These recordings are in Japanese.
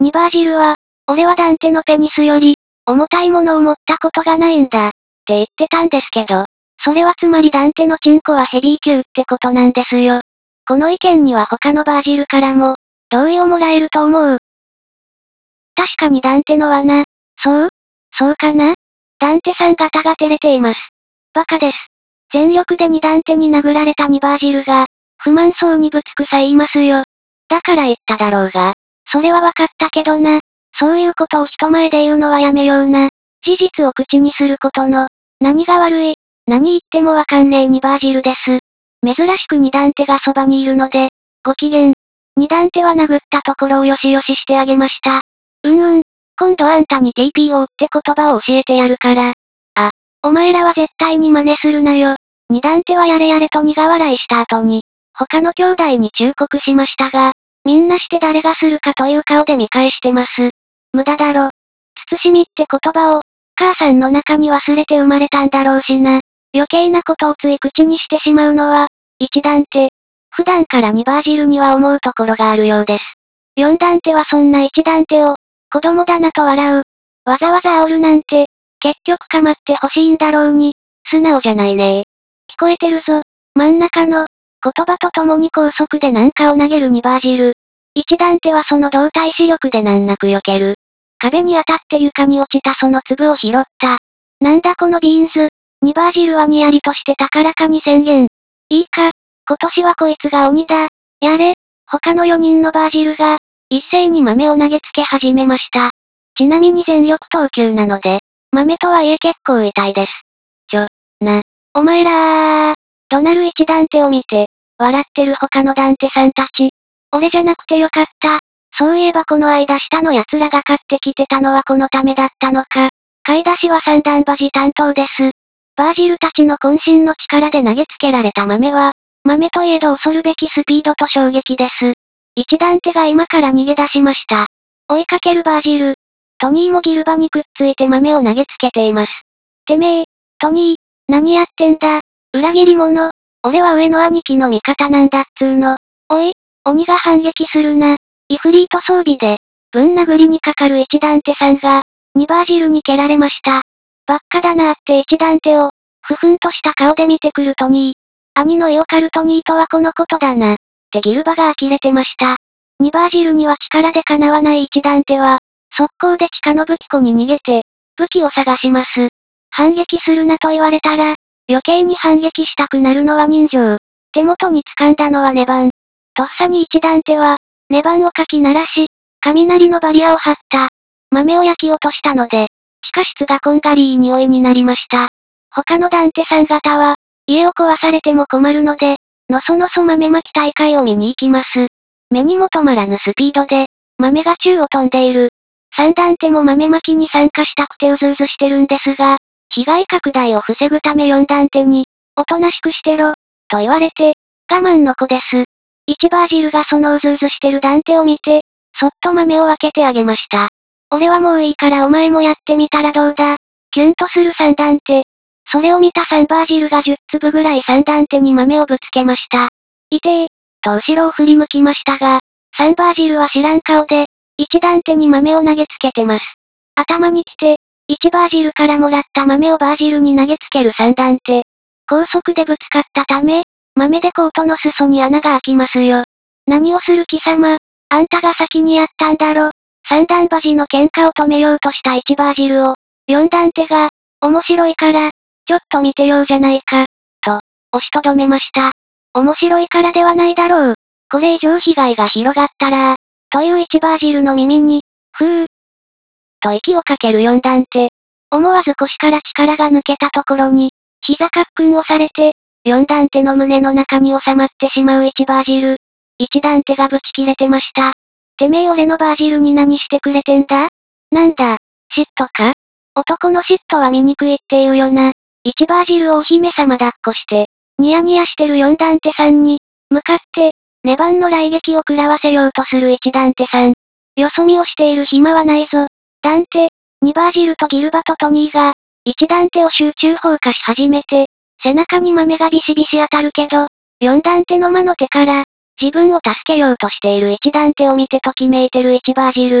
ニバージルは、俺はダンテのペニスより、重たいものを持ったことがないんだ、って言ってたんですけど、それはつまりダンテのチンコはヘビー級ってことなんですよ。この意見には他のバージルからも、同意をもらえると思う。確かにダンテの罠。そうかな？ダンテさん方が照れています。バカです。全力でダンテに殴られたニバージルが、不満そうにぶつくさ言いますよ。だから言っただろうが。それは分かったけどな。そういうことを人前で言うのはやめような。事実を口にすることの、何が悪い？何言ってもわかんねえニバージルです。珍しくダンテがそばにいるので、ご機嫌。ダンテは殴ったところをよしよししてあげました。今度あんたに TPO って言葉を教えてやるから。お前らは絶対に真似するなよ。ダンテはやれやれと苦笑いした後に、他の兄弟に忠告しましたが、みんなして誰がするかという顔で見返してます。無駄だろ。慎みって言葉を、母さんの中に忘れて生まれたんだろうしな。余計なことをつい口にしてしまうのは、一ダンテ。普段からニバージルには思うところがあるようです。四ダンテはそんな一ダンテを、子供だなと笑う。わざわざ煽るなんて、結局構ってほしいんだろうに、素直じゃないね。聞こえてるぞ。真ん中の、言葉と共に高速でなんかを投げるニバージル。一ダンテはその動体視力で難なく避ける。壁に当たって床に落ちたその粒を拾った。なんだこのビーンズ。ニバージルはにやりとして高らかに宣言。いいか、今年はこいつが鬼だ。やれ、他の4人のバージルが、一斉に豆を投げつけ始めました。ちなみに全力投球なので、豆とはいえ結構痛いです。お前ら怒鳴る一ダンテを見て、笑ってる他のダンテさんたち。俺じゃなくてよかった。そういえばこの間下の奴らが買ってきてたのはこのためだったのか。買い出しは三段バジ担当です。バージルたちの渾身の力で投げつけられた豆は、豆といえど恐るべきスピードと衝撃です。一ダンテが今から逃げ出しました。追いかけるバージル。トニーもギルバにくっついて豆を投げつけています。てめえ、トニー、何やってんだ。裏切り者。俺は上の兄貴の味方なんだっつーの。おい、鬼が反撃するな。イフリート装備で、ぶん殴りにかかる一ダンテさんが、ニバージルに蹴られました。ばっかだなーって一ダンテを、ふふんとした顔で見てくるトニー。兄のイオカルトニーとはこのことだな。ってギルバが呆れてました。ニバージルには力でかなわない一ダンテは、速攻で地下の武器庫に逃げて、武器を探します。反撃するなと言われたら、余計に反撃したくなるのは人情。手元に掴んだのはネバン。とっさに一ダンテは、ネバンをかき鳴らし、雷のバリアを張った。豆を焼き落としたので、地下室がこんがりいい匂いになりました。他のダンテさん方は、家を壊されても困るので、のそのそ豆まき大会を見に行きます。目にも止まらぬスピードで、豆が宙を飛んでいる。三ダンテも豆まきに参加したくてうずうずしてるんですが、被害拡大を防ぐため四ダンテに、おとなしくしてろ、と言われて、我慢の子です。一バージルがそのうずうずしてるダンテを見て、そっと豆を開けてあげました。俺はもういいからお前もやってみたらどうだ。キュンとする三ダンテ。それを見た三バージルが10粒ぐらい三ダンテに豆をぶつけました。いてー、と後ろを振り向きましたが、三バージルは知らん顔で、一ダンテに豆を投げつけてます。頭に来て、一バージルからもらった豆をバージルに投げつける三ダンテ。高速でぶつかったため、豆でコートの裾に穴が開きますよ。何をする貴様。あんたが先にやったんだろ。三段バジの喧嘩を止めようとした一バージルを、四段手が、面白いから、ちょっと見てようじゃないか、と、押しとどめました。面白いからではないだろう。これ以上被害が広がったら、という一バージルの耳に、ふー、と息をかける四段手。思わず腰から力が抜けたところに、膝カックンをされて、四段手の胸の中に収まってしまう一バージル。一段手がブチ切れてました。てめえ俺のバージルに何してくれてんだ？なんだ、嫉妬か？男の嫉妬は醜いって言うよな。一バージルをお姫様抱っこして、ニヤニヤしてる四段手さんに、向かって、ネバンの雷撃を食らわせようとする一段手さん。よそ見をしている暇はないぞ。ダンテ、ニバージルとギルバとトニーが、一段手を集中放火し始めて、背中に豆がビシビシ当たるけど、四段手の魔の手から、自分を助けようとしている一段手を見てときめいてる一バージル。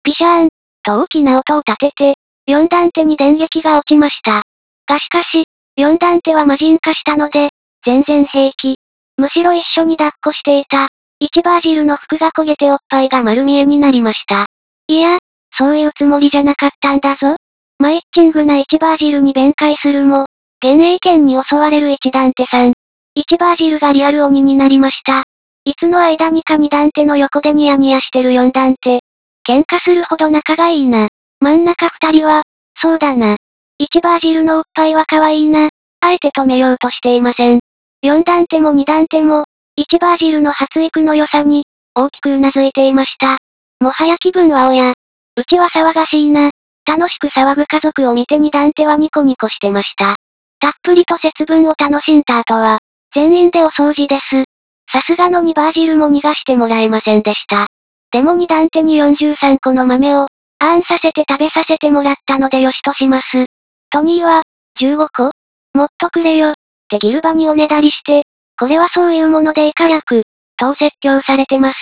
ピシャーン、と大きな音を立てて、4段手に電撃が落ちました。しかし、4段手は魔人化したので、全然平気。むしろ一緒に抱っこしていた、1バージルの服が焦げておっぱいが丸見えになりました。いや、そういうつもりじゃなかったんだぞ。マイッチングな1バージルに弁解するも、幻影剣に襲われる1段手さん。1バージルがリアル鬼になりました。いつの間にか2段手の横でニヤニヤしてる4段手。喧嘩するほど仲がいいな。真ん中2人は、そうだな。1バージルのおっぱいは可愛いな。あえて止めようとしていません。4段手も2段手も、1バージルの発育の良さに、大きく頷いていました。もはや気分は親。うちは騒がしいな。楽しく騒ぐ家族を見て2段手はニコニコしてました。たっぷりと節分を楽しんだ後は、全員でお掃除です。さすがの2バージルも逃がしてもらえませんでした。でも2段手に43個の豆を、あーんさせて食べさせてもらったのでよしとします。トニーは、15個もっとくれよ、ってギルバにおねだりして、これはそういうもので以下略、と説教されてます。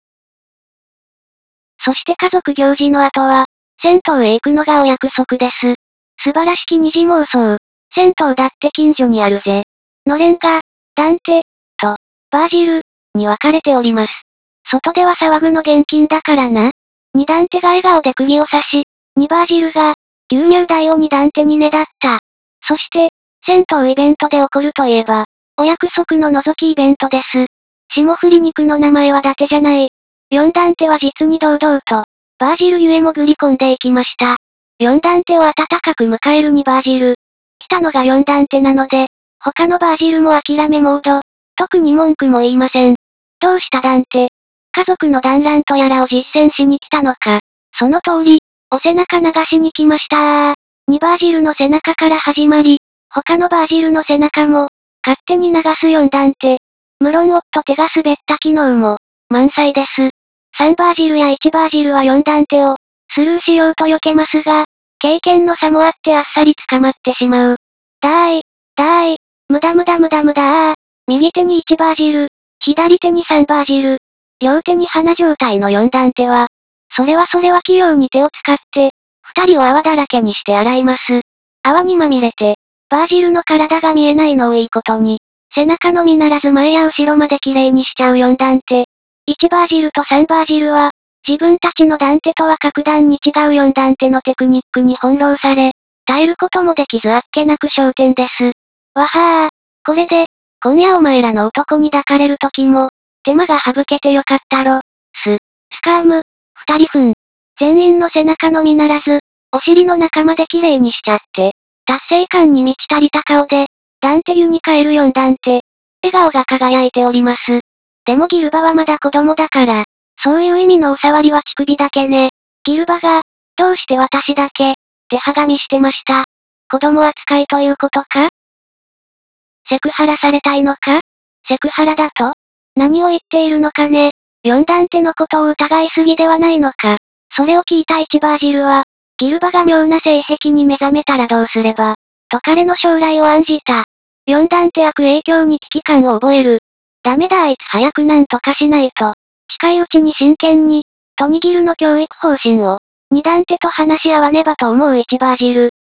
そして家族行事の後は、銭湯へ行くのがお約束です。素晴らしき二次妄想。銭湯だって近所にあるぜ。のれんが、ダンテ、と、バージル、に分かれております。外では騒ぐの現金だからな。二段手が笑顔で釘を刺し、2バージルが、牛乳代を二段手にねだった。そして、銭湯イベントで起こるといえば、お約束の覗きイベントです。霜降り肉の名前は伊達じゃない。4段手は実に堂々と、バージルゆえ潜り込んでいきました。4段手を温かく迎える2バージル。来たのが4段手なので、他のバージルも諦めモード。特に文句も言いません。どうした段手。家族の団らんとやらを実践しに来たのか。その通り、お背中流しに来ました2バージルの背中から始まり、他のバージルの背中も、勝手に流す4段手。無論おっと手が滑った機能も、満載です。3バージルや1バージルは4段手を、スルーしようと避けますが、経験の差もあってあっさり捕まってしまう。だーい、無駄無駄無駄無駄右手に1バージル、左手に3バージル、両手に鼻状態の4段手は、それは器用に手を使って、2人を泡だらけにして洗います。泡にまみれて、バージルの体が見えないのをいいことに、背中のみならず前や後ろまで綺麗にしちゃう4段手。1バージルと3バージルは、自分たちの段手とは格段に違う4段手のテクニックに翻弄され、耐えることもできずあっけなく焦点です。わはこれで、今夜お前らの男に抱かれる時も、手間が省けてよかったろ。スカーム、二人分。全員の背中のみならず、お尻の中まで綺麗にしちゃって、達成感に満ち足りた顔で、段手湯に帰る4段手。笑顔が輝いております。でもギルバはまだ子供だから、そういう意味のお触りは乳首だけね。ギルバが、どうして私だけ、ってはがみしてました。子供扱いということか？セクハラされたいのか？セクハラだと？何を言っているのかね？4段手のことを疑いすぎではないのか？それを聞いた1バージルは、ギルバが妙な性癖に目覚めたらどうすれば、と彼の将来を案じた。4段手悪影響に危機感を覚える。ダメだあいつ早くなんとかしないと。近いうちに真剣に、トニギルの教育方針を、2段手と話し合わねばと思う1バージル。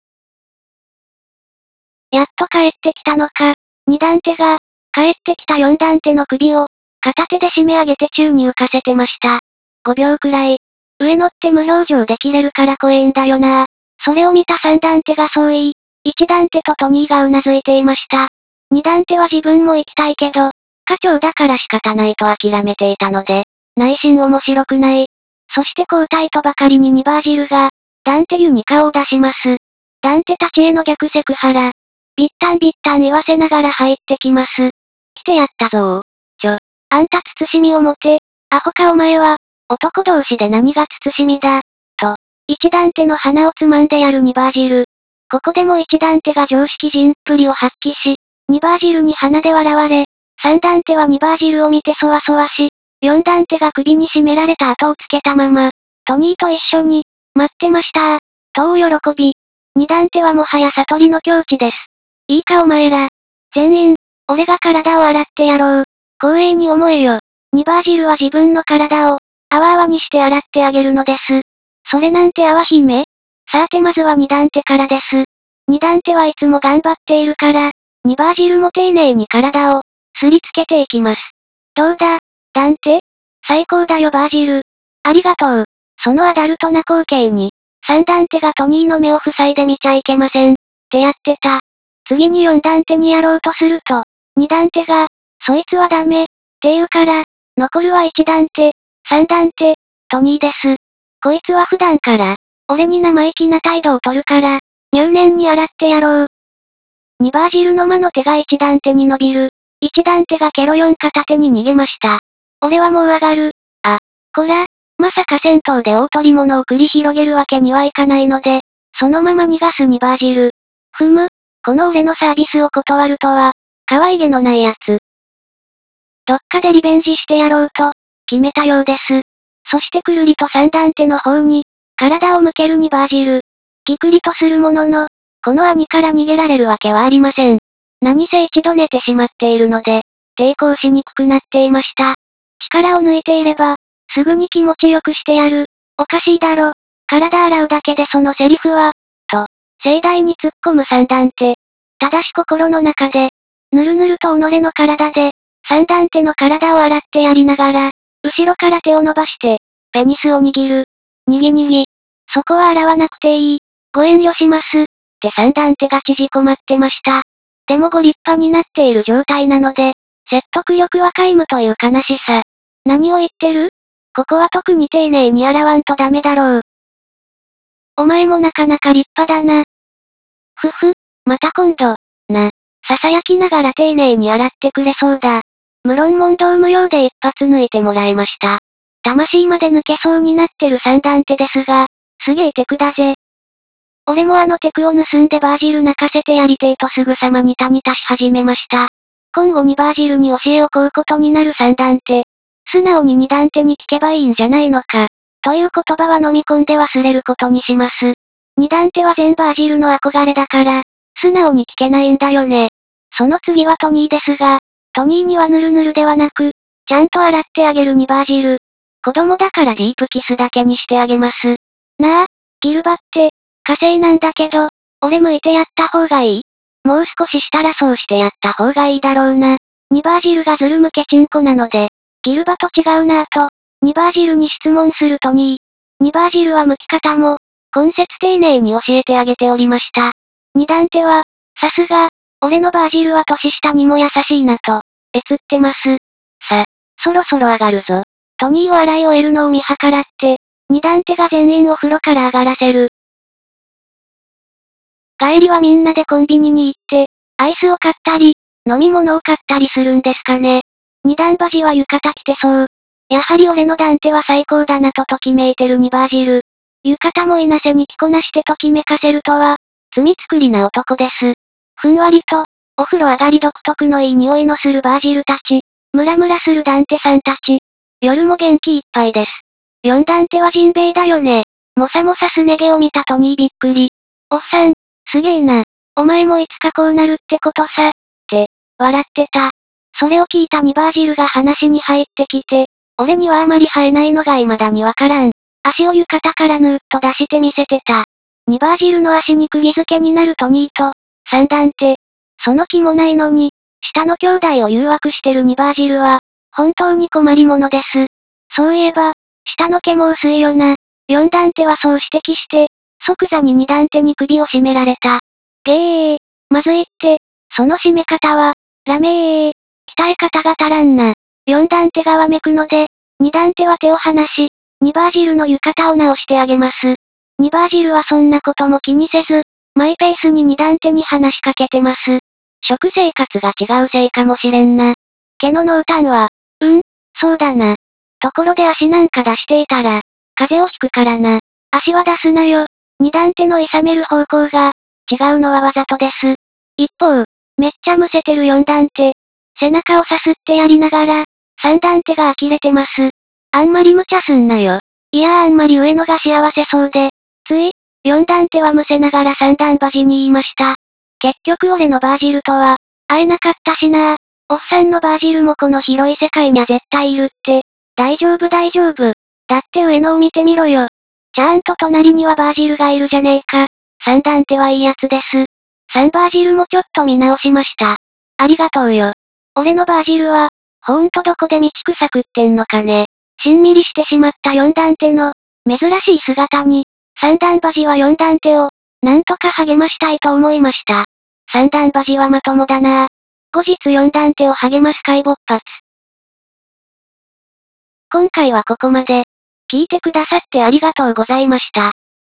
やっと帰ってきたのか。2段手が、帰ってきた4段手の首を、片手で締め上げて宙に浮かせてました。5秒くらい。上乗って無表情で切れるから怖えんだよな。それを見た3段手がそう言い、1段手とトニーが頷いていました。2段手は自分も行きたいけど、家長だから仕方ないと諦めていたので、内心面白くない。そして交代とばかりに2バージルが、段手湯に顔を出します。段手たちへの逆セクハラ。ビッタンビッタン言わせながら入ってきます。来てやったぞー。あんた慎みを持て、アホかお前は、男同士で何が慎みだ、と、一段手の鼻をつまんでやる2バージル。ここでも一段手が常識人っぷりを発揮し、2バージルに鼻で笑われ、3段手は2バージルを見てそわそわし、4段手が首に絞められた後をつけたまま、トニーと一緒に、待ってましたと大喜び。2段手はもはや悟りの境地です。いいかお前ら。全員、俺が体を洗ってやろう。光栄に思えよ。2バージルは自分の体を、あわあわにして洗ってあげるのです。 それなんて淡姫？さてまずは二段手からです。二段手はいつも頑張っているから、ニバー汁も丁寧に体を、すりつけていきます。どうだ、段手？最高だよバージル。ありがとう。そのアダルトな光景に、三段手がトニーの目を塞いで見ちゃいけません。ってやってた。次に四段手にやろうとすると、二段手が、そいつはダメ、って言うから、残るは一段手、三段手、トニーです。こいつは普段から、俺に生意気な態度を取るから、入念に洗ってやろう。ニバー汁の魔の手が一段手に伸びる。一段手がケロ4片手に逃げました。俺はもう上がる。あ、こら、まさか戦闘で大取り物を繰り広げるわけにはいかないので、そのまま逃がすニバー汁。ふむ、この俺のサービスを断るとは、可愛げのないやつ。どっかでリベンジしてやろうと、決めたようです。そしてくるりと三段手の方に、体を向けるニバー汁。ぎくりとするものの、この兄から逃げられるわけはありません。何せ一度寝てしまっているので、抵抗しにくくなっていました。力を抜いていれば、すぐに気持ちよくしてやる。おかしいだろ。体洗うだけでそのセリフは、と、盛大に突っ込む三段手。ただし心の中で、ぬるぬると己の体で、三段手の体を洗ってやりながら、後ろから手を伸ばして、ペニスを握る。にぎにぎ。そこは洗わなくていい。ご遠慮します。って三段手が縮こまってました。でもご立派になっている状態なので、説得力は皆無という悲しさ。何を言ってる？ここは特に丁寧に洗わんとダメだろう。お前もなかなか立派だな。ふふ、また今度、な。囁きながら丁寧に洗ってくれそうだ。無論問答無用で一発抜いてもらいました。魂まで抜けそうになってる三段手ですが、すげえテクだぜ。俺もあのテクを盗んでバージル泣かせてやりてえとすぐさまニタニタし始めました。今後にバージルに教えを請うことになる三段手。素直に二段手に聞けばいいんじゃないのか。という言葉は飲み込んで忘れることにします。二段手は全バージルの憧れだから、素直に聞けないんだよね。その次はトニーですが、トニーにはヌルヌルではなく、ちゃんと洗ってあげるニバージル。子供だからディープキスだけにしてあげます。なあ、ギルバって、火星なんだけど、俺向いてやった方がいい？もう少ししたらそうしてやった方がいいだろうな。ニバージルがズル向けチンコなので、ギルバと違うなぁと、ニバージルに質問するトニー。ニバージルは剥き方も、根節丁寧に教えてあげておりました。二段手は、さすが、俺のバージルは年下にも優しいなと、えつってます。さ、そろそろ上がるぞ。トニーを洗い終えるのを見計らって、二段手が全員お風呂から上がらせる。帰りはみんなでコンビニに行って、アイスを買ったり、飲み物を買ったりするんですかね。二段バジは浴衣着てそう。やはり俺の段手は最高だなとときめいてるニバージル。浴衣もいなせに着こなしてときめかせるとは、罪作りな男です。ふんわりと、お風呂上がり独特のいい匂いのするバージルたち。ムラムラする段手さんたち。夜も元気いっぱいです。四段手はジンベエだよね。もさもさすね毛を見たトニーびっくり。おっさん、すげえな。お前もいつかこうなるってことさ。って、笑ってた。それを聞いたニバージルが話に入ってきて、俺にはあまり生えないのが未だにわからん。足を浴衣からぬーっと出して見せてた。ニバージルの足に釘付けになるトニーと、三段手。その気もないのに、下の兄弟を誘惑してるニバージルは、本当に困り者です。そういえば、下の毛も薄いよな。四段手はそう指摘して、即座に二段手に首を絞められた。げー、まずいって、その締め方は、ラメー、鍛え方が足らんな。四段手がわめくので、二段手は手を離し、ニバージルの浴衣を直してあげます。ニバージルはそんなことも気にせず、マイペースに二段手に話しかけてます。食生活が違うせいかもしれんな。毛の濃淡は、そうだな。ところで足なんか出していたら、風邪をひくからな。足は出すなよ。二段手の諌める方向が、違うのはわざとです。一方、めっちゃむせてる四段手。背中をさすってやりながら、三段手が呆れてます。あんまり無茶すんなよ。いやあんまり上のが幸せそうで、つい、四段手はむせながら三段バジに言いました。結局俺のバージルとは、会えなかったしな。おっさんのバージルもこの広い世界にゃ絶対いるって。大丈夫大丈夫。だって上野を見てみろよ。 ちゃんと隣にはバージルがいるじゃねえか。3ダンテはいいやつです。3バージルもちょっと見直しました。ありがとうよ。俺のバージルは、ほんとどこで道草食ってんのかね。しんみりしてしまった4ダンテの、珍しい姿に、3段バジは4ダンテを、なんとか励ましたいと思いました。3段バジはまともだなぁ。後日4ダンテを励ます回勃発。今回はここまで。聞いてくださってありがとうございました。